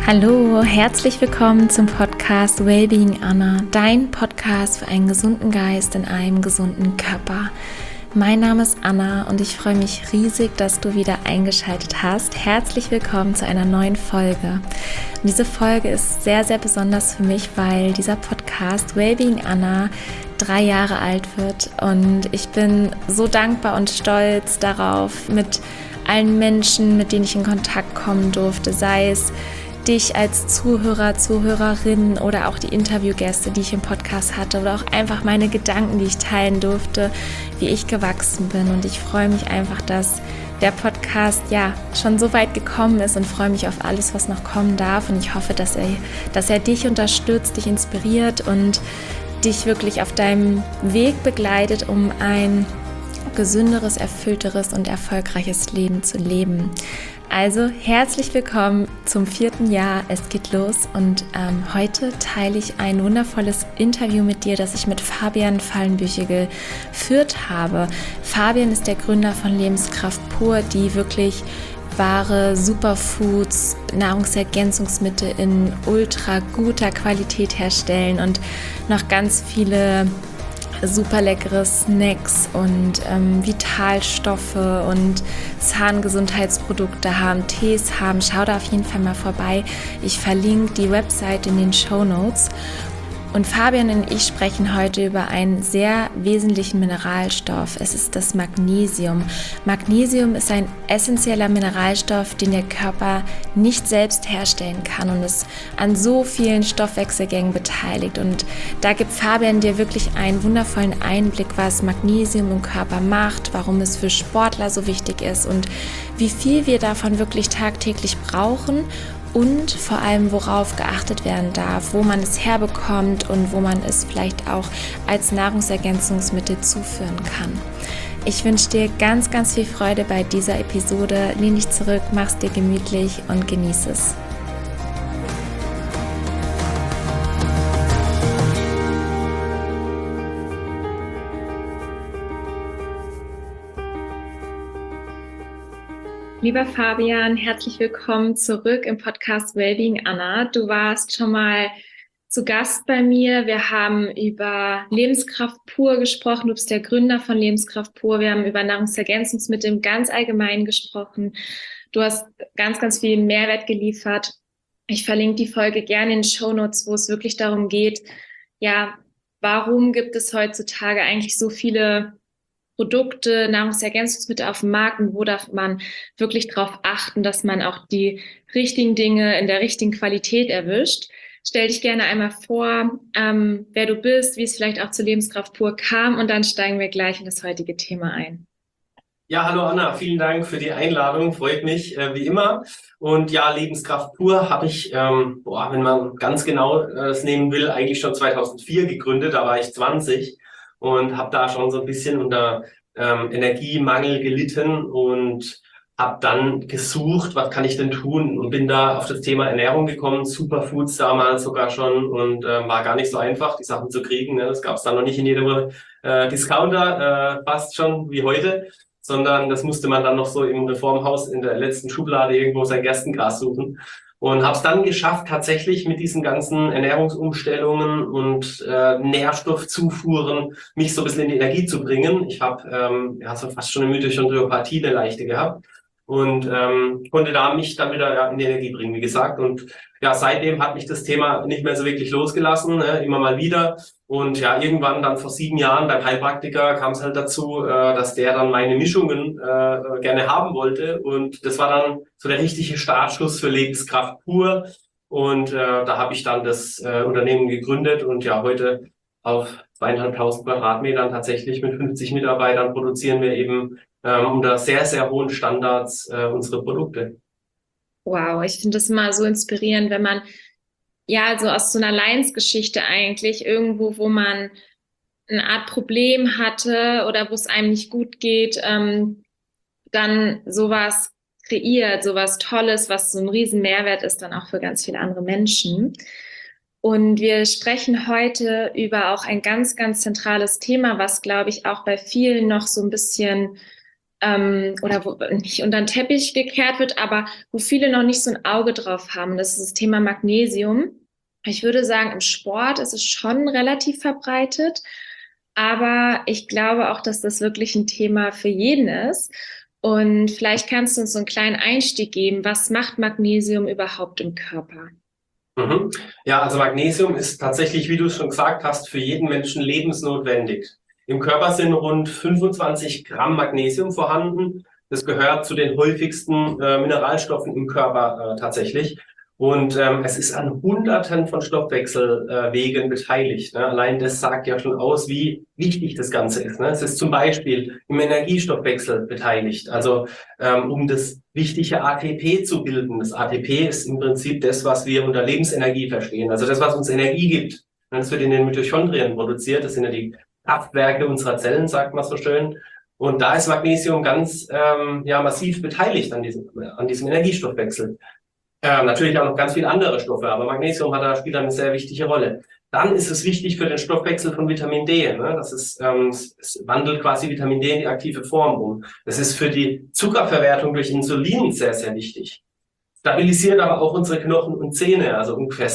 Hallo, herzlich willkommen zum Podcast Wellbeing Anna, dein Podcast für einen gesunden Geist in einem gesunden Körper. Mein Name ist Anna und ich freue mich riesig, dass du wieder eingeschaltet hast. Herzlich willkommen zu einer neuen Folge. Und diese Folge ist sehr, sehr besonders für mich, weil dieser Podcast Wellbeing Anna 3 Jahre alt wird und ich bin so dankbar und stolz darauf, mit allen Menschen, mit denen ich in Kontakt kommen durfte, sei es dich als Zuhörer, Zuhörerin oder auch die Interviewgäste, die ich im Podcast hatte oder auch einfach meine Gedanken, die ich teilen durfte, wie ich gewachsen bin. Und ich freue mich einfach, dass der Podcast schon so weit gekommen ist und freue mich auf alles, was noch kommen darf. Und ich hoffe, dass er dich unterstützt, dich inspiriert und dich wirklich auf deinem Weg begleitet, um ein gesünderes, erfüllteres und erfolgreiches Leben zu leben. Also herzlich willkommen zum 4. Jahr, es geht los und heute teile ich ein wundervolles Interview mit dir, das ich mit Fabian Fallenbüchel geführt habe. Fabian ist der Gründer von Lebenskraft pur, die wirklich wahre Superfoods, Nahrungsergänzungsmittel in ultra guter Qualität herstellen und noch ganz viele super leckere Snacks und Vitalstoffe und Zahngesundheitsprodukte haben, Tees haben. Schau da auf jeden Fall mal vorbei. Ich verlinke die Website in den Shownotes. Und Fabian und ich sprechen heute über einen sehr wesentlichen Mineralstoff. Es ist das Magnesium. Magnesium ist ein essentieller Mineralstoff, den der Körper nicht selbst herstellen kann und ist an so vielen Stoffwechselgängen beteiligt. Und da gibt Fabian dir wirklich einen wundervollen Einblick, was Magnesium im Körper macht, warum es für Sportler so wichtig ist und wie viel wir davon wirklich tagtäglich brauchen. Und vor allem, worauf geachtet werden darf, wo man es herbekommt und wo man es vielleicht auch als Nahrungsergänzungsmittel zuführen kann. Ich wünsche dir ganz, ganz viel Freude bei dieser Episode. Lehn dich zurück, mach's dir gemütlich und genieße es. Lieber Fabian, herzlich willkommen zurück im Podcast Wellbeing Anna. Du warst schon mal zu Gast bei mir. Wir haben über Lebenskraft pur gesprochen. Du bist der Gründer von Lebenskraft pur. Wir haben über Nahrungsergänzungsmittel im ganz Allgemeinen gesprochen. Du hast ganz, ganz viel Mehrwert geliefert. Ich verlinke die Folge gerne in den Shownotes, wo es wirklich darum geht, warum gibt es heutzutage eigentlich so viele Produkte, Nahrungsergänzungsmittel auf dem Markt und wo darf man wirklich darauf achten, dass man auch die richtigen Dinge in der richtigen Qualität erwischt. Stell dich gerne einmal vor, wer du bist, wie es vielleicht auch zur Lebenskraft pur kam und dann steigen wir gleich in das heutige Thema ein. Ja, hallo Anna, vielen Dank für die Einladung, freut mich wie immer. Und ja, Lebenskraft pur habe ich, wenn man ganz genau es nehmen will, eigentlich schon 2004 gegründet, da war ich 20 und habe da schon so ein bisschen unter Energiemangel gelitten und habe dann gesucht, was kann ich denn tun und bin da auf das Thema Ernährung gekommen, Superfoods damals sogar schon und war gar nicht so einfach, die Sachen zu kriegen. Ne? Das gab es dann noch nicht in jedem Discounter, fast schon wie heute, sondern das musste man dann noch so im Reformhaus in der letzten Schublade irgendwo sein Gerstengras suchen. Und habe es dann geschafft, tatsächlich mit diesen ganzen Ernährungsumstellungen und Nährstoffzufuhren mich so ein bisschen in die Energie zu bringen. Ich habe so fast schon eine Mitochondriopathie, eine leichte gehabt und konnte da mich dann wieder in die Energie bringen, wie gesagt. Und ja, seitdem hat mich das Thema nicht mehr so wirklich losgelassen, immer mal wieder. Und ja, irgendwann dann vor 7 Jahren beim Heilpraktiker kam es halt dazu, dass der dann meine Mischungen gerne haben wollte. Und das war dann so der richtige Startschuss für Lebenskraft pur. Und da habe ich dann das Unternehmen gegründet und ja, heute auf 2.500 Quadratmetern tatsächlich mit 50 Mitarbeitern produzieren wir eben unter sehr, sehr hohen Standards unsere Produkte. Wow, ich finde das immer so inspirierend, wenn man so aus so einer Leidensgeschichte eigentlich irgendwo, wo man eine Art Problem hatte oder wo es einem nicht gut geht, dann sowas kreiert, sowas Tolles, was so ein riesen Mehrwert ist dann auch für ganz viele andere Menschen. Und wir sprechen heute über auch ein ganz, ganz zentrales Thema, was, glaube ich, auch bei vielen noch so ein bisschen oder wo nicht unter den Teppich gekehrt wird, aber wo viele noch nicht so ein Auge drauf haben. Das ist das Thema Magnesium. Ich würde sagen, im Sport ist es schon relativ verbreitet, aber ich glaube auch, dass das wirklich ein Thema für jeden ist. Und vielleicht kannst du uns so einen kleinen Einstieg geben. Was macht Magnesium überhaupt im Körper? Mhm. Ja, also Magnesium ist tatsächlich, wie du es schon gesagt hast, für jeden Menschen lebensnotwendig. Im Körper sind rund 25 Gramm Magnesium vorhanden. Das gehört zu den häufigsten Mineralstoffen im Körper tatsächlich. Und es ist an Hunderten von Stoffwechselwegen beteiligt. Ne? Allein das sagt ja schon aus, wie wichtig das Ganze ist. Ne? Es ist zum Beispiel im Energiestoffwechsel beteiligt, also um das wichtige ATP zu bilden. Das ATP ist im Prinzip das, was wir unter Lebensenergie verstehen, also das, was uns Energie gibt. Das wird in den Mitochondrien produziert, das sind ja die Kraftwerke unserer Zellen, sagt man so schön. Und da ist Magnesium ganz massiv beteiligt an diesem Energiestoffwechsel. Natürlich auch noch ganz viele andere Stoffe, aber Magnesium spielt eine sehr wichtige Rolle. Dann ist es wichtig für den Stoffwechsel von Vitamin D. Ne? Es wandelt quasi Vitamin D in die aktive Form um. Das ist für die Zuckerverwertung durch Insulin sehr, sehr wichtig. Stabilisiert aber auch unsere Knochen und Zähne. Also ungefähr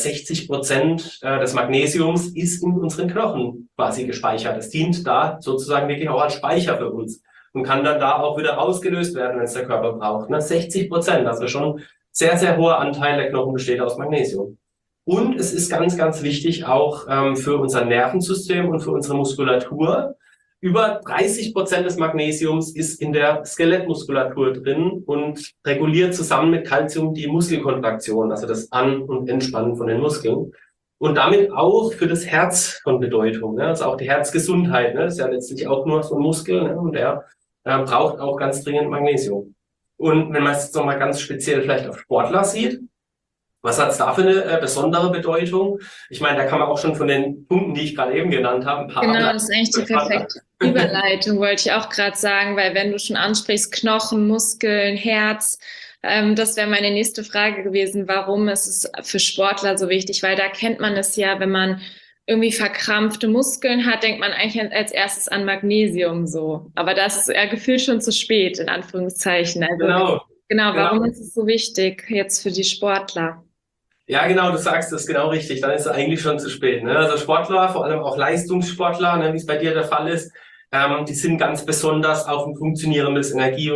60% des Magnesiums ist in unseren Knochen quasi gespeichert. Es dient da sozusagen wirklich auch als Speicher für uns und kann dann da auch wieder ausgelöst werden, wenn es der Körper braucht. Ne? 60%, also schon sehr, sehr hoher Anteil der Knochen besteht aus Magnesium. Und es ist ganz, ganz wichtig auch für unser Nervensystem und für unsere Muskulatur. Über 30% des Magnesiums ist in der Skelettmuskulatur drin und reguliert zusammen mit Calcium die Muskelkontraktion, also das An- und Entspannen von den Muskeln. Und damit auch für das Herz von Bedeutung, ne? Also auch die Herzgesundheit, ne? Das ist ja letztlich auch nur so ein Muskel, ne? Und der braucht auch ganz dringend Magnesium. Und wenn man es jetzt nochmal ganz speziell vielleicht auf Sportler sieht, was hat es da für eine besondere Bedeutung? Ich meine, da kann man auch schon von den Punkten, die ich gerade eben genannt habe, ein paar Genau, das ist eigentlich die perfekte Überleitung, wollte ich auch gerade sagen, weil wenn du schon ansprichst, Knochen, Muskeln, Herz, das wäre meine nächste Frage gewesen, warum ist es für Sportler so wichtig? Weil da kennt man es ja, wenn man irgendwie verkrampfte Muskeln hat, denkt man eigentlich als erstes an Magnesium so. Aber das ist ja gefühlt schon zu spät, in Anführungszeichen. Also, genau, warum ist es so wichtig jetzt für die Sportler? Ja, genau, du sagst das genau richtig. Dann ist es eigentlich schon zu spät. Ne? Also Sportler, vor allem auch Leistungssportler, ne, wie es bei dir der Fall ist, die sind ganz besonders auf ein funktionierendes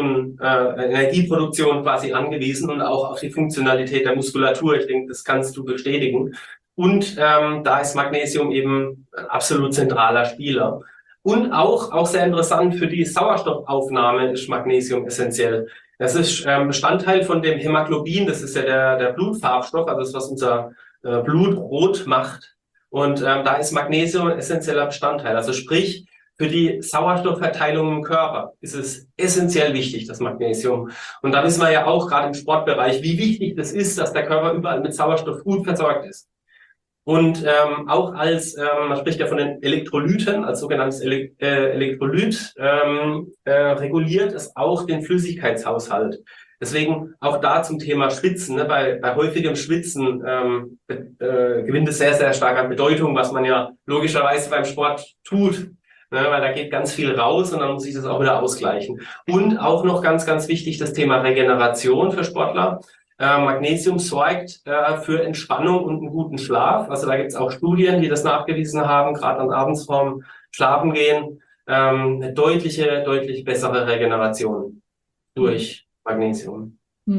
Energieproduktion quasi angewiesen und auch auf die Funktionalität der Muskulatur. Ich denke, das kannst du bestätigen. Und da ist Magnesium eben ein absolut zentraler Spieler. Und auch sehr interessant für die Sauerstoffaufnahme ist Magnesium essentiell. Das ist Bestandteil von dem Hämoglobin, das ist ja der Blutfarbstoff, also das, was unser Blut rot macht. Und da ist Magnesium ein essentieller Bestandteil. Also sprich, für die Sauerstoffverteilung im Körper ist es essentiell wichtig, das Magnesium. Und da wissen wir ja auch gerade im Sportbereich, wie wichtig das ist, dass der Körper überall mit Sauerstoff gut versorgt ist. Und auch man spricht ja von den Elektrolyten, als sogenanntes Elektrolyt, reguliert es auch den Flüssigkeitshaushalt. Deswegen auch da zum Thema Schwitzen. Ne? Bei häufigem Schwitzen gewinnt es sehr, sehr stark an Bedeutung, was man ja logischerweise beim Sport tut. Ne? Weil da geht ganz viel raus und dann muss ich das auch wieder ausgleichen. Und auch noch ganz, ganz wichtig das Thema Regeneration für Sportler. Magnesium sorgt für Entspannung und einen guten Schlaf. Also da gibt es auch Studien, die das nachgewiesen haben, gerade dann abends vorm Schlafengehen, eine deutlich bessere Regeneration durch Magnesium.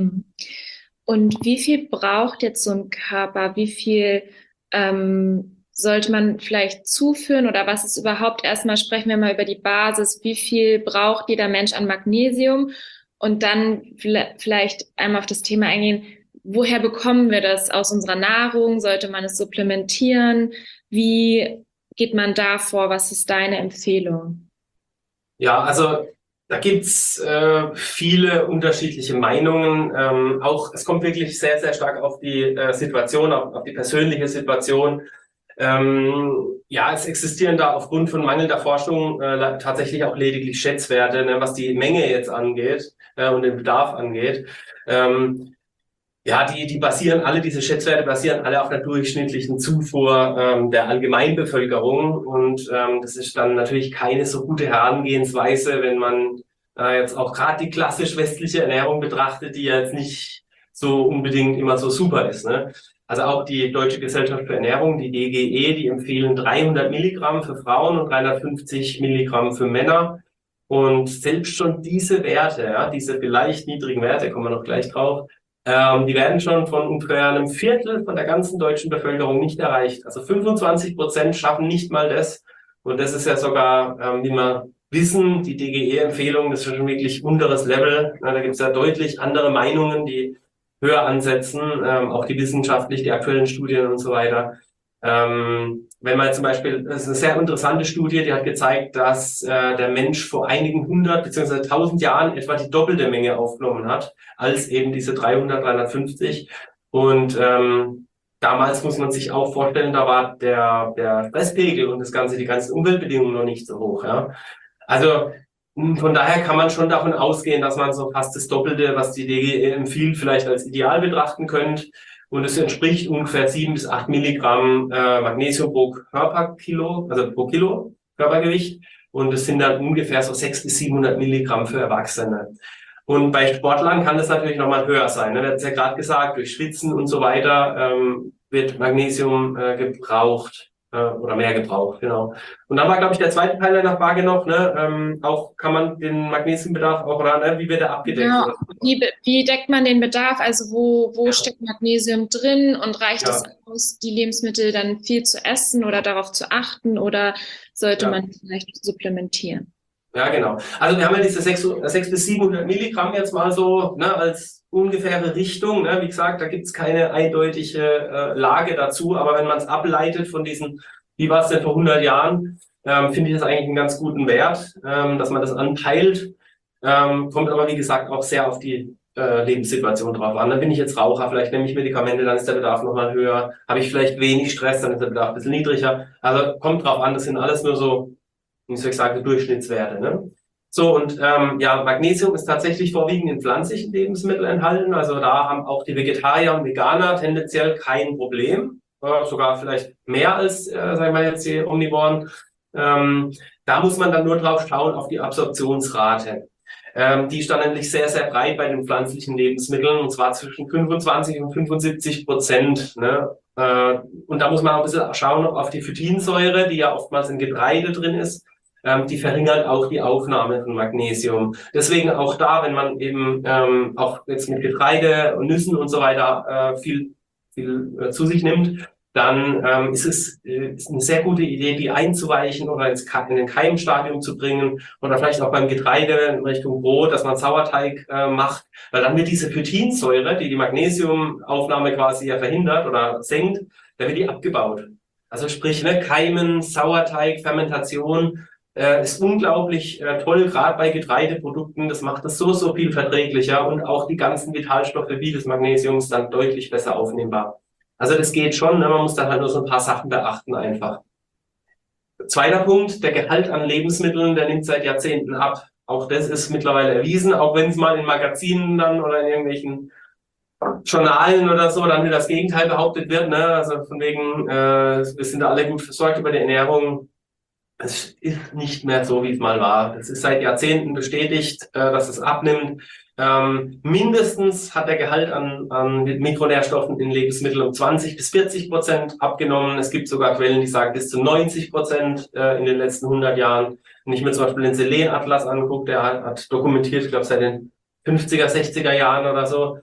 Und wie viel braucht jetzt so ein Körper? Wie viel sollte man vielleicht zuführen oder was ist überhaupt, erstmal sprechen wir mal über die Basis, wie viel braucht jeder Mensch an Magnesium? Und dann vielleicht einmal auf das Thema eingehen, woher bekommen wir das? Aus unserer Nahrung? Sollte man es supplementieren? Wie geht man da vor? Was ist deine Empfehlung? Ja, also da gibt's viele unterschiedliche Meinungen. Es kommt wirklich sehr, sehr stark auf die Situation, auf die persönliche Situation. Es existieren da aufgrund von mangelnder Forschung tatsächlich auch lediglich Schätzwerte, ne, was die Menge jetzt angeht und den Bedarf angeht. Diese Schätzwerte basieren alle auf einer durchschnittlichen Zufuhr der Allgemeinbevölkerung und das ist dann natürlich keine so gute Herangehensweise, wenn man jetzt auch gerade die klassisch westliche Ernährung betrachtet, die ja jetzt nicht so unbedingt immer so super ist, ne? Also auch die Deutsche Gesellschaft für Ernährung, die DGE, die empfehlen 300 Milligramm für Frauen und 350 Milligramm für Männer. Und selbst schon diese Werte, ja, diese vielleicht niedrigen Werte, kommen wir noch gleich drauf, die werden schon von ungefähr einem Viertel von der ganzen deutschen Bevölkerung nicht erreicht. Also 25% schaffen nicht mal das. Und das ist ja sogar, wie wir wissen, die DGE-Empfehlung, das ist schon wirklich unteres Level. Da gibt es ja deutlich andere Meinungen, die höher ansetzen, auch die wissenschaftlich, die aktuellen Studien und so weiter. Wenn man zum Beispiel, das ist eine sehr interessante Studie, die hat gezeigt, dass der Mensch vor einigen 100 bzw. 1000 Jahren etwa die doppelte Menge aufgenommen hat, als eben diese 300, 350. Und damals muss man sich auch vorstellen, da war der Stresspegel und das Ganze, die ganzen Umweltbedingungen noch nicht so hoch. Ja. Also von daher kann man schon davon ausgehen, dass man so fast das Doppelte, was die DGE empfiehlt, vielleicht als Ideal betrachten könnte. Und es entspricht ungefähr 7 bis 8 Milligramm Magnesium pro Körperkilo, also pro Kilo Körpergewicht. Und es sind dann ungefähr so 600 bis 700 Milligramm für Erwachsene. Und bei Sportlern kann das natürlich nochmal höher sein. Ne? Wir hatten es ja gerade gesagt, durch Schwitzen und so weiter wird Magnesium gebraucht. Oder mehr gebraucht, genau. Und dann war, glaube ich, der zweite Teil deiner Frage noch, ne, auch kann man den Magnesiumbedarf auch, oder ne, wie wird er abgedeckt? Ja, wie deckt man den Bedarf? Also wo steckt Magnesium drin und reicht es aus, die Lebensmittel dann viel zu essen oder darauf zu achten oder sollte man vielleicht supplementieren? Ja, genau. Also wir haben ja diese 600 bis 700 Milligramm jetzt mal so, ne, als ungefähre Richtung. Ne? Wie gesagt, da gibt's keine eindeutige Lage dazu, aber wenn man es ableitet von diesen, wie war es denn vor 100 Jahren, finde ich das eigentlich einen ganz guten Wert, dass man das anpeilt. Kommt aber, wie gesagt, auch sehr auf die Lebenssituation drauf an. Dann bin ich jetzt Raucher, vielleicht nehme ich Medikamente, dann ist der Bedarf nochmal höher. Habe ich vielleicht wenig Stress, dann ist der Bedarf ein bisschen niedriger. Also kommt drauf an, das sind alles nur so, wie soll ich sagen, Durchschnittswerte. Ne? So, und Magnesium ist tatsächlich vorwiegend in pflanzlichen Lebensmitteln enthalten. Also da haben auch die Vegetarier und Veganer tendenziell kein Problem. Sogar vielleicht mehr als, sagen wir jetzt, die Omnivoren. Da muss man dann nur drauf schauen, auf die Absorptionsrate. Die ist dann nämlich sehr, sehr breit bei den pflanzlichen Lebensmitteln, und zwar zwischen 25 und 75%. Ne? Und da muss man auch ein bisschen schauen auf die Phytinsäure, die ja oftmals in Getreide drin ist. Die verringert auch die Aufnahme von Magnesium. Deswegen auch da, wenn man eben auch jetzt mit Getreide und Nüssen und so weiter viel zu sich nimmt, dann ist es eine sehr gute Idee, die einzuweichen oder in den Keimstadium zu bringen oder vielleicht auch beim Getreide in Richtung Brot, dass man Sauerteig macht, weil dann wird diese Phytinsäure, die die Magnesiumaufnahme quasi ja verhindert oder senkt, dann wird die abgebaut. Also sprich, ne, Keimen, Sauerteig, Fermentation ist unglaublich toll, gerade bei Getreideprodukten. Das macht es so viel verträglicher und auch die ganzen Vitalstoffe wie des Magnesiums dann deutlich besser aufnehmbar. Also das geht schon, ne? Man muss dann halt nur so ein paar Sachen beachten einfach. Zweiter Punkt, der Gehalt an Lebensmitteln, der nimmt seit Jahrzehnten ab. Auch das ist mittlerweile erwiesen, auch wenn es mal in Magazinen dann oder in irgendwelchen Journalen oder so dann wieder das Gegenteil behauptet wird. Ne? Also von wegen, wir sind da alle gut versorgt über die Ernährung. Es ist nicht mehr so, wie es mal war. Es ist seit Jahrzehnten bestätigt, dass es abnimmt. Mindestens hat der Gehalt an Mikronährstoffen in Lebensmitteln um 20 bis 40% abgenommen. Es gibt sogar Quellen, die sagen bis zu 90% in den letzten 100 Jahren. Wenn ich mir zum Beispiel den Selenatlas angucke, der hat dokumentiert, ich glaube seit den 50er, 60er Jahren oder so,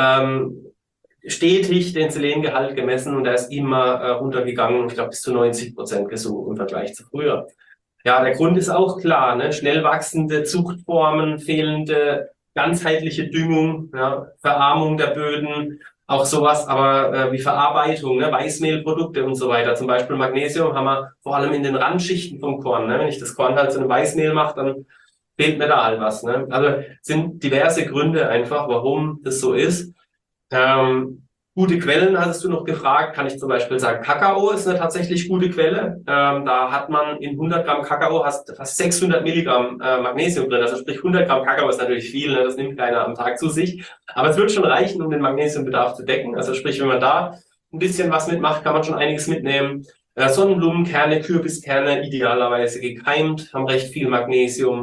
stetig den Selengehalt gemessen und der ist immer runtergegangen, ich glaube bis zu 90% gesunken im Vergleich zu früher. Ja, der Grund ist auch klar, ne? Schnell wachsende Zuchtformen, fehlende ganzheitliche Düngung, ja, Verarmung der Böden, auch sowas, aber wie Verarbeitung, ne? Weißmehlprodukte und so weiter. Zum Beispiel Magnesium haben wir vor allem in den Randschichten vom Korn. Ne? Wenn ich das Korn halt zu einem Weißmehl mache, dann fehlt mir da halt was. Ne? Also sind diverse Gründe einfach, warum das so ist. Gute Quellen hattest du noch gefragt, kann ich zum Beispiel sagen, Kakao ist eine tatsächlich gute Quelle. Da hat man in 100 Gramm Kakao fast 600 Milligramm Magnesium drin. Also sprich 100 Gramm Kakao ist natürlich viel, ne? Das nimmt keiner am Tag zu sich. Aber es wird schon reichen, um den Magnesiumbedarf zu decken. Also sprich, wenn man da ein bisschen was mitmacht, kann man schon einiges mitnehmen. Sonnenblumenkerne, Kürbiskerne, idealerweise gekeimt, haben recht viel Magnesium.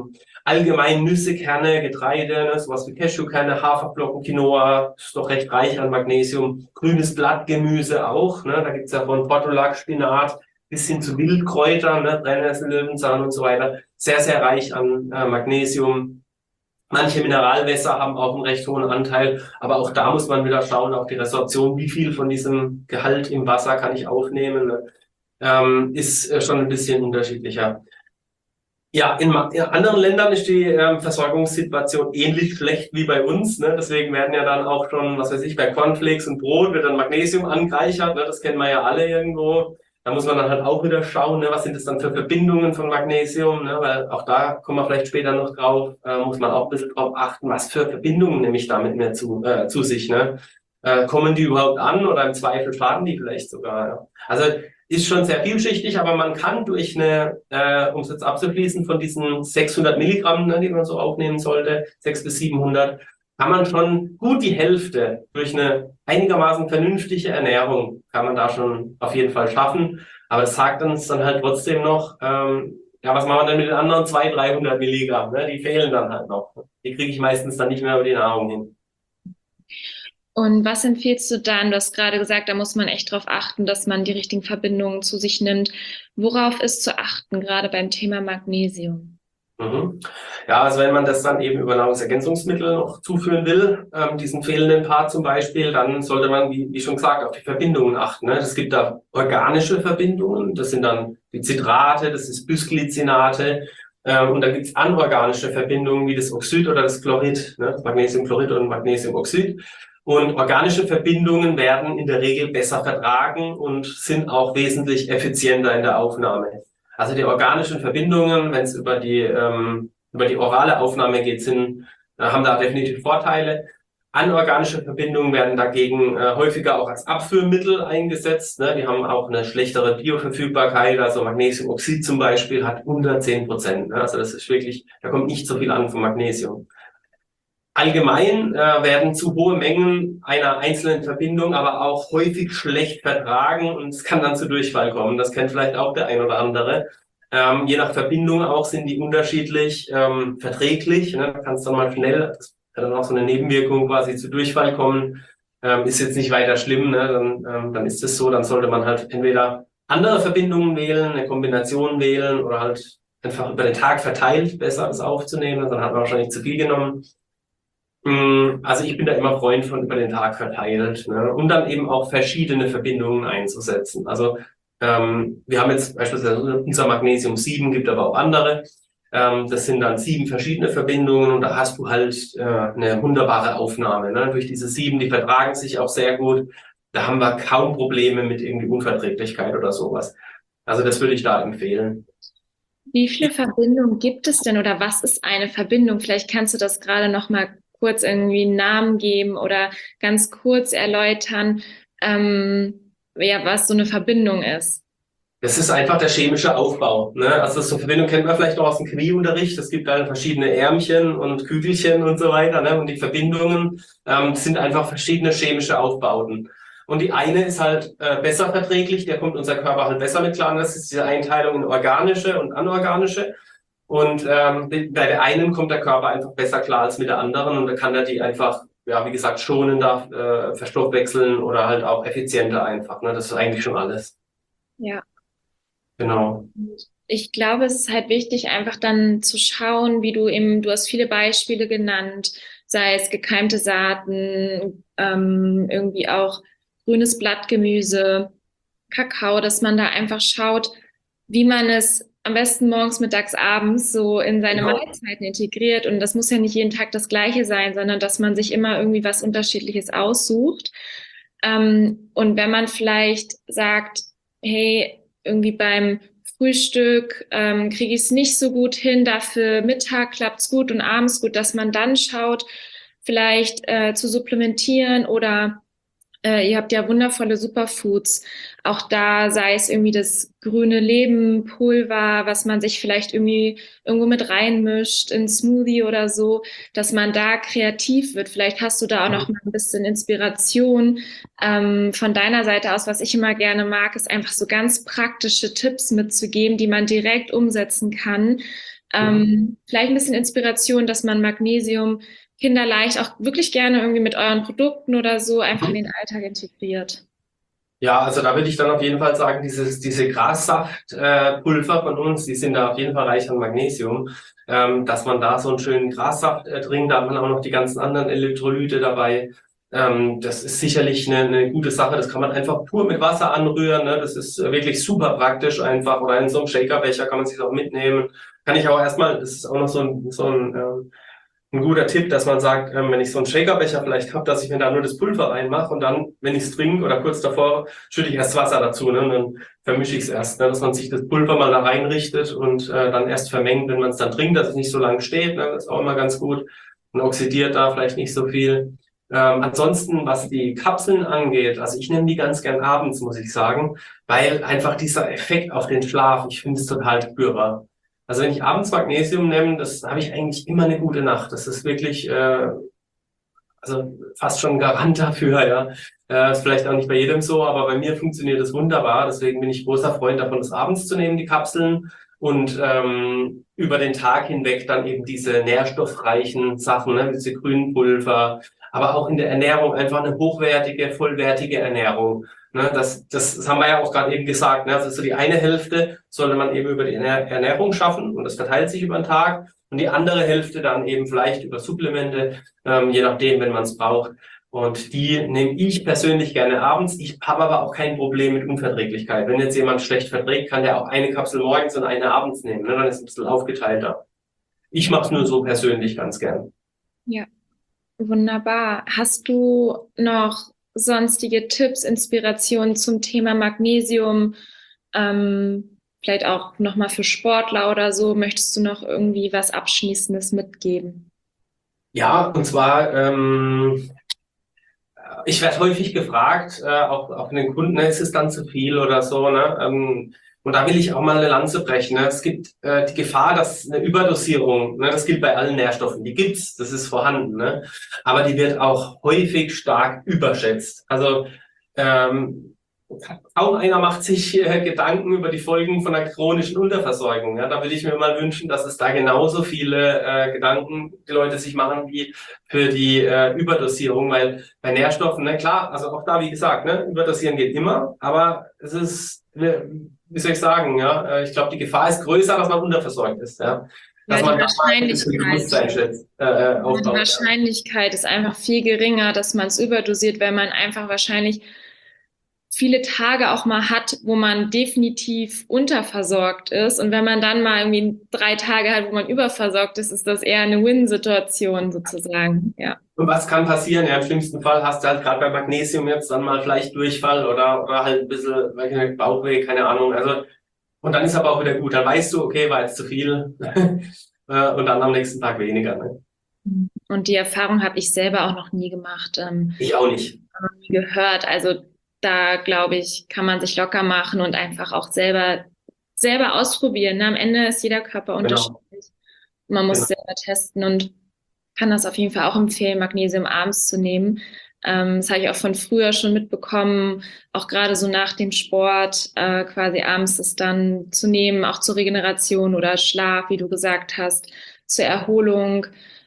allgemein Nüsse, Kerne, Getreide, ne, sowas wie Cashewkerne, Haferflocken, Quinoa, ist doch recht reich an Magnesium. Grünes Blattgemüse auch, ne, da gibt's ja von Portulak, Spinat bis hin zu Wildkräutern, ne, Brennnessel, Löwenzahn und so weiter. Sehr, sehr reich an Magnesium. Manche Mineralwässer haben auch einen recht hohen Anteil, aber auch da muss man wieder schauen auf die Resorption, wie viel von diesem Gehalt im Wasser kann ich aufnehmen, ne? Ist schon ein bisschen unterschiedlicher. Ja, in anderen Ländern ist die Versorgungssituation ähnlich schlecht wie bei uns, ne? Deswegen werden ja dann auch schon, was weiß ich, bei Cornflakes und Brot wird dann Magnesium angereichert, ne? Das kennen wir ja alle irgendwo. Da muss man dann halt auch wieder schauen, ne? Was sind das dann für Verbindungen von Magnesium, ne? Weil auch da kommen wir vielleicht später noch drauf, muss man auch ein bisschen drauf achten, was für Verbindungen nehme ich damit mehr zu sich, ne? Kommen die überhaupt an oder im Zweifel schaden die vielleicht sogar, ja? Also ist schon sehr vielschichtig, aber man kann durch eine, um es jetzt abzuschließen, von diesen 600 Milligramm, ne, die man so aufnehmen sollte, 600 bis 700, kann man schon gut die Hälfte durch eine einigermaßen vernünftige Ernährung, kann man da schon auf jeden Fall schaffen. Aber das sagt uns dann halt trotzdem noch, ja, was machen wir denn mit den anderen 200, 300 Milligramm? Ne? Die fehlen dann halt noch. Die kriege ich meistens dann nicht mehr über die Nahrung hin. Und was empfiehlst du dann? Du hast gerade gesagt, da muss man echt darauf achten, dass man die richtigen Verbindungen zu sich nimmt. Worauf ist zu achten, gerade beim Thema Magnesium? Mhm. Ja, also wenn man das dann eben über Nahrungsergänzungsmittel noch zuführen will, diesen fehlenden Part zum Beispiel, dann sollte man, wie schon gesagt, auf die Verbindungen achten. Ne? Es gibt da organische Verbindungen, das sind dann die Citrate, das ist Bisglycinate, und da gibt's anorganische Verbindungen wie das Oxid oder das Chlorid, ne? Das Magnesiumchlorid und Magnesiumoxid. Und organische Verbindungen werden in der Regel besser vertragen und sind auch wesentlich effizienter in der Aufnahme. Also die organischen Verbindungen, wenn es über die orale Aufnahme geht, haben da definitiv Vorteile. Anorganische Verbindungen werden dagegen häufiger auch als Abführmittel eingesetzt. Ne? Die haben auch eine schlechtere Bioverfügbarkeit. Also Magnesiumoxid zum Beispiel hat unter 10%. Ne? Also das ist wirklich, da kommt nicht so viel an vom Magnesium. Allgemein werden zu hohe Mengen einer einzelnen Verbindung aber auch häufig schlecht vertragen und es kann dann zu Durchfall kommen. Das kennt vielleicht auch der ein oder andere. Je nach Verbindung auch sind die unterschiedlich verträglich. Ne? Da kann es dann mal schnell, das kann dann auch so eine Nebenwirkung quasi zu Durchfall kommen. Ist jetzt nicht weiter schlimm, ne? Dann ist es so, dann sollte man halt entweder andere Verbindungen wählen, eine Kombination wählen oder halt einfach über den Tag verteilt besser das aufzunehmen. Dann hat man wahrscheinlich zu viel genommen. Also ich bin da immer Freund von über den Tag verteilt, ne? Und dann eben auch verschiedene Verbindungen einzusetzen. Also wir haben jetzt beispielsweise unser Magnesium 7, gibt aber auch andere. Das sind dann 7 verschiedene Verbindungen und da hast du halt eine wunderbare Aufnahme. Ne? Durch diese 7, die vertragen sich auch sehr gut. Da haben wir kaum Probleme mit irgendwie Unverträglichkeit oder sowas. Also das würde ich da empfehlen. Wie viele Verbindungen gibt es denn oder was ist eine Verbindung? Vielleicht kannst du das gerade noch mal kurz irgendwie einen Namen geben oder ganz kurz erläutern, ja, was so eine Verbindung ist. Das ist einfach der chemische Aufbau. Ne? Also so eine Verbindung kennt man vielleicht auch aus dem Chemieunterricht. Es gibt dann verschiedene Ärmchen und Kügelchen und so weiter. Ne? Und die Verbindungen sind einfach verschiedene chemische Aufbauten. Und die eine ist halt besser verträglich, der kommt unser Körper halt besser mit klar. Und das ist diese Einteilung in organische und anorganische. Und bei der einen kommt der Körper einfach besser klar als mit der anderen und da kann er die einfach, ja, wie gesagt, schonender verstoffwechseln oder halt auch effizienter einfach. Ne? Das ist eigentlich schon alles. Ja. Genau. Ich glaube, es ist halt wichtig, einfach dann zu schauen, du hast viele Beispiele genannt, sei es gekeimte Saaten, irgendwie auch grünes Blattgemüse, Kakao, dass man da einfach schaut, wie man es am besten morgens, mittags, abends so in seine Mahlzeiten integriert. Und das muss ja nicht jeden Tag das Gleiche sein, sondern dass man sich immer irgendwie was Unterschiedliches aussucht. Und wenn man vielleicht sagt, hey, irgendwie beim Frühstück kriege ich es nicht so gut hin, dafür Mittag klappt's gut und abends gut, dass man dann schaut, vielleicht zu supplementieren oder ihr habt ja wundervolle Superfoods. Auch da sei es irgendwie das grüne Lebenpulver, was man sich vielleicht irgendwie irgendwo mit reinmischt in Smoothie oder so, dass man da kreativ wird. Vielleicht hast du da auch noch mal ein bisschen Inspiration von deiner Seite aus. Was ich immer gerne mag, ist einfach so ganz praktische Tipps mitzugeben, die man direkt umsetzen kann, Vielleicht ein bisschen Inspiration, dass man Magnesium kinderleicht auch wirklich gerne irgendwie mit euren Produkten oder so einfach in den Alltag integriert. Ja, also da würde ich dann auf jeden Fall sagen, diese Grassaftpulver von uns, die sind da auf jeden Fall reich an Magnesium, dass man da so einen schönen Grassaft trinkt, da hat man auch noch die ganzen anderen Elektrolyte dabei. Das ist sicherlich eine gute Sache. Das kann man einfach pur mit Wasser anrühren. Ne? Das ist wirklich super praktisch einfach. Oder in so einem Shakerbecher kann man sich auch mitnehmen. Kann ich auch erstmal, das ist auch noch ein guter Tipp, dass man sagt, wenn ich so einen Shakerbecher vielleicht habe, dass ich mir da nur das Pulver reinmache und dann, wenn ich es trinke oder kurz davor, schütte ich erst Wasser dazu, ne, und dann vermische ich es erst, ne, dass man sich das Pulver mal da reinrichtet und dann erst vermengt, wenn man es dann trinkt, dass es nicht so lange steht. Ne, das ist auch immer ganz gut und oxidiert da vielleicht nicht so viel. Ansonsten, was die Kapseln angeht, also ich nehme die ganz gern abends, muss ich sagen, weil einfach dieser Effekt auf den Schlaf, ich finde es total spürbar. Also wenn ich abends Magnesium nehme, das habe ich eigentlich immer eine gute Nacht. Das ist wirklich, also fast schon ein Garant dafür, ja. Ist vielleicht auch nicht bei jedem so, aber bei mir funktioniert das wunderbar. Deswegen bin ich großer Freund davon, das abends zu nehmen, die Kapseln. Und über den Tag hinweg dann eben diese nährstoffreichen Sachen, ne, diese grünen Pulver, aber auch in der Ernährung einfach eine hochwertige, vollwertige Ernährung. Ne, das haben wir ja auch gerade eben gesagt. Ne, also so die eine Hälfte sollte man eben über die Ernährung schaffen und das verteilt sich über den Tag. Und die andere Hälfte dann eben vielleicht über Supplemente, je nachdem, wenn man es braucht. Und die nehme ich persönlich gerne abends. Ich habe aber auch kein Problem mit Unverträglichkeit. Wenn jetzt jemand schlecht verträgt, kann der auch eine Kapsel morgens und eine abends nehmen. Ne? Dann ist es ein bisschen aufgeteilter. Ich mache es nur so persönlich ganz gern. Ja, wunderbar. Hast du noch sonstige Tipps, Inspirationen zum Thema Magnesium? Vielleicht auch nochmal für Sportler oder so. Möchtest du noch irgendwie was Abschließendes mitgeben? Ja, und zwar, ich werde häufig gefragt, auch von den Kunden, ne, ist es dann zu viel oder so, ne? Und da will ich auch mal eine Lanze brechen. Ne? Es gibt die Gefahr, dass eine Überdosierung, ne, das gilt bei allen Nährstoffen, die gibt's, das ist vorhanden, ne? Aber die wird auch häufig stark überschätzt. Also kaum einer macht sich Gedanken über die Folgen von einer chronischen Unterversorgung. Ja, da würde ich mir mal wünschen, dass es da genauso viele Gedanken die Leute sich machen wie für die Überdosierung, weil bei Nährstoffen, ne, klar, also auch da, wie gesagt, ne, Überdosieren geht immer, aber es ist, wie soll ich sagen, ja, ich glaube, die Gefahr ist größer, dass man unterversorgt ist, ja. Dass Ja, man die da mal ein bisschen Bewusstsein Die aufbaut. Wahrscheinlichkeit ist einfach viel geringer, dass man es überdosiert, weil man einfach wahrscheinlich viele Tage auch mal hat, wo man definitiv unterversorgt ist. Und wenn man dann mal irgendwie 3 Tage hat, wo man überversorgt ist, ist das eher eine Win-Situation sozusagen. Ja. Und was kann passieren? Ja, im schlimmsten Fall hast du halt gerade bei Magnesium jetzt dann mal vielleicht Durchfall oder halt ein bisschen weiß ich nicht, Bauchweh, keine Ahnung. Also, und dann ist aber auch wieder gut. Dann weißt du, okay, war jetzt zu viel. Und dann am nächsten Tag weniger. Ne? Und die Erfahrung habe ich selber auch noch nie gemacht, Ich auch nicht. noch nie gehört. Also da glaube ich, kann man sich locker machen und einfach auch selber ausprobieren. Ne? Am Ende ist jeder Körper Genau. unterschiedlich. Man muss selber testen und kann das auf jeden Fall auch empfehlen, Magnesium abends zu nehmen. Das habe ich auch von früher schon mitbekommen, auch gerade so nach dem Sport, quasi abends das dann zu nehmen, auch zur Regeneration oder Schlaf, wie du gesagt hast, zur Erholung.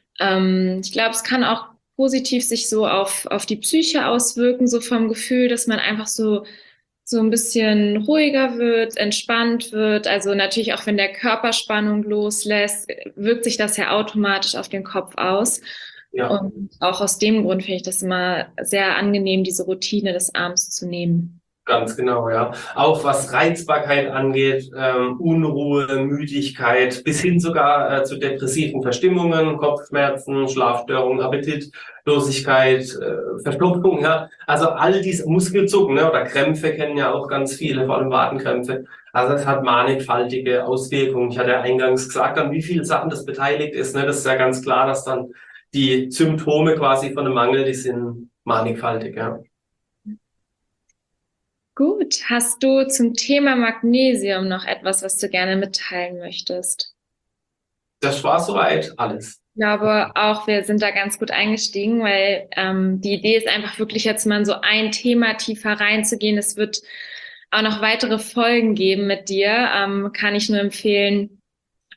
Ich glaube, es kann auch positiv sich so auf die Psyche auswirken, so vom Gefühl, dass man einfach so ein bisschen ruhiger wird, entspannt wird. Also natürlich auch wenn der Körper Spannung loslässt, wirkt sich das ja automatisch auf den Kopf aus. Ja. Und auch aus dem Grund finde ich das immer sehr angenehm, diese Routine des Abends zu nehmen. Ganz genau, ja. Auch was Reizbarkeit angeht, Unruhe, Müdigkeit, bis hin sogar zu depressiven Verstimmungen, Kopfschmerzen, Schlafstörungen, Appetitlosigkeit, Verstopfung, ja. Also all diese Muskelzucken, ne, oder Krämpfe kennen ja auch ganz viele, vor allem Wadenkrämpfe. Also es hat mannigfaltige Auswirkungen. Ich hatte ja eingangs gesagt, an wie viele Sachen das beteiligt ist, ne. Das ist ja ganz klar, dass dann die Symptome quasi von einem Mangel, die sind mannigfaltig, ja. Gut, hast du zum Thema Magnesium noch etwas, was du gerne mitteilen möchtest? Das war soweit alles. Ich glaube auch, wir sind da ganz gut eingestiegen, weil die Idee ist einfach wirklich jetzt mal in so ein Thema tiefer reinzugehen. Es wird auch noch weitere Folgen geben mit dir. Kann ich nur empfehlen,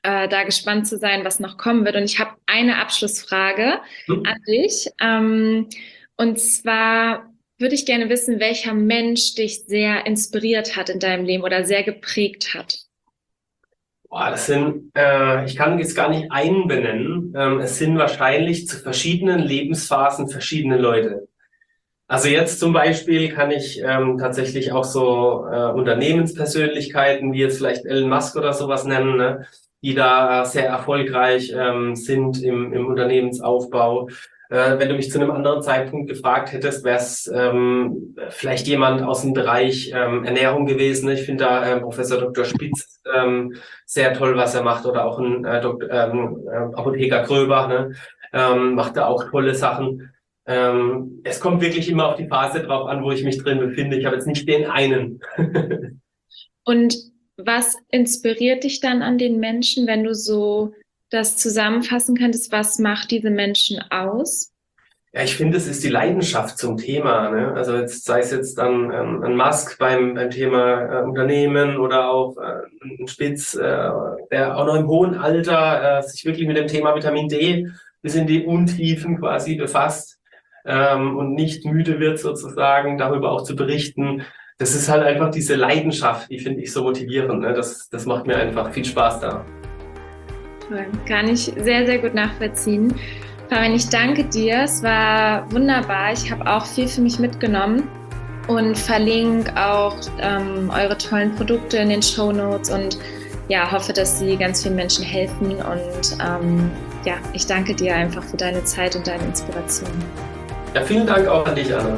da gespannt zu sein, was noch kommen wird. Und ich habe eine Abschlussfrage an dich. Und zwar würde ich gerne wissen, welcher Mensch dich sehr inspiriert hat in deinem Leben oder sehr geprägt hat. Boah, ich kann jetzt gar nicht einen benennen. Es sind wahrscheinlich zu verschiedenen Lebensphasen verschiedene Leute. Also jetzt zum Beispiel kann ich tatsächlich auch so Unternehmenspersönlichkeiten, wie jetzt vielleicht Elon Musk oder sowas nennen, ne, die da sehr erfolgreich sind im Unternehmensaufbau. Wenn du mich zu einem anderen Zeitpunkt gefragt hättest, wäre es vielleicht jemand aus dem Bereich Ernährung gewesen. Ich finde da Professor Dr. Spitz sehr toll, was er macht, oder auch ein Apotheker Gröber, ne, macht da auch tolle Sachen. Es kommt wirklich immer auf die Phase drauf an, wo ich mich drin befinde. Ich habe jetzt nicht den einen. Und was inspiriert dich dann an den Menschen, wenn du so das zusammenfassen könntest? Was macht diese Menschen aus? Ja, ich finde, es ist die Leidenschaft zum Thema, ne? Also jetzt sei es jetzt dann ein Musk beim Thema Unternehmen oder auch ein Spitz, der auch noch im hohen Alter sich wirklich mit dem Thema Vitamin D bis in die Untiefen quasi befasst und nicht müde wird sozusagen, darüber auch zu berichten. Das ist halt einfach diese Leidenschaft, die finde ich so motivierend, ne? Das macht mir einfach viel Spaß da. Toll, kann ich sehr, sehr gut nachvollziehen. Fabian, ich danke dir, es war wunderbar. Ich habe auch viel für mich mitgenommen und verlinke auch eure tollen Produkte in den Shownotes und ja, hoffe, dass sie ganz vielen Menschen helfen und ja, ich danke dir einfach für deine Zeit und deine Inspiration. Ja, vielen Dank auch an dich, Anna.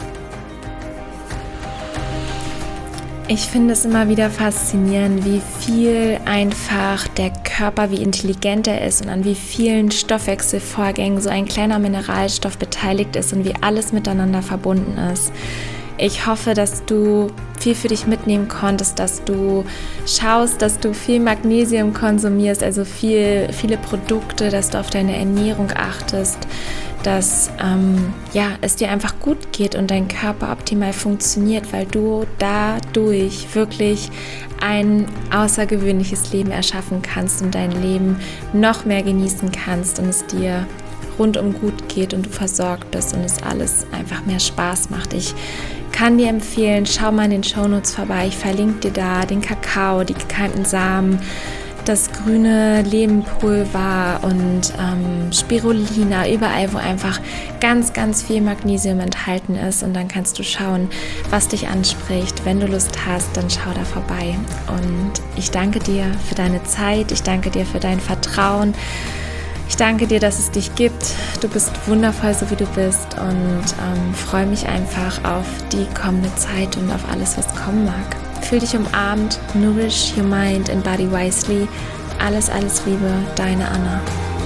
Ich finde es immer wieder faszinierend, wie viel einfach der Körper, wie intelligent er ist und an wie vielen Stoffwechselvorgängen so ein kleiner Mineralstoff beteiligt ist und wie alles miteinander verbunden ist. Ich hoffe, dass du viel für dich mitnehmen konntest, dass du schaust, dass du viel Magnesium konsumierst, also viele Produkte, dass du auf deine Ernährung achtest, dass es dir einfach gut geht und dein Körper optimal funktioniert, weil du dadurch wirklich ein außergewöhnliches Leben erschaffen kannst und dein Leben noch mehr genießen kannst und es dir rundum gut geht und du versorgt bist und es alles einfach mehr Spaß macht. Ich kann dir empfehlen, schau mal in den Shownotes vorbei, ich verlinke dir da den Kakao, die gekeimten Samen, das grüne Lebenpulver und Spirulina, überall, wo einfach ganz, ganz viel Magnesium enthalten ist. Und dann kannst du schauen, was dich anspricht. Wenn du Lust hast, dann schau da vorbei. Und ich danke dir für deine Zeit, ich danke dir für dein Vertrauen. Ich danke dir, dass es dich gibt. Du bist wundervoll, so wie du bist und freue mich einfach auf die kommende Zeit und auf alles, was kommen mag. Fühl dich umarmt, nourish your mind and body wisely. Alles, alles Liebe, deine Anna.